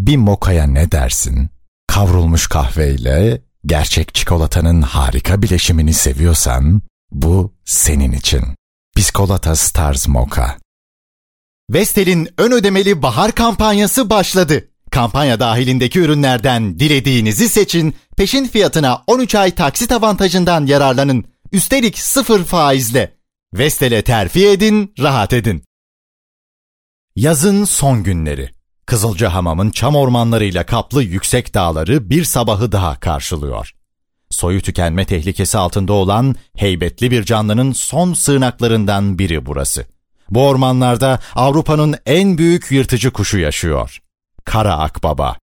Bir mokaya ne dersin? Kavrulmuş kahveyle gerçek çikolatanın harika bileşimini seviyorsan bu senin için. Biskolata Stars Moka. Vestel'in ön ödemeli bahar kampanyası başladı. Kampanya dahilindeki ürünlerden dilediğinizi seçin, peşin fiyatına 13 ay taksit avantajından yararlanın. Üstelik 0 faizle. Vestel'e terfi edin, rahat edin. Yazın son günleri. Kızılcahamam'ın çam ormanlarıyla kaplı yüksek dağları bir sabahı daha karşılıyor. Soyu tükenme tehlikesi altında olan heybetli bir canlının son sığınaklarından biri burası. Bu ormanlarda Avrupa'nın en büyük yırtıcı kuşu yaşıyor. Kara akbaba.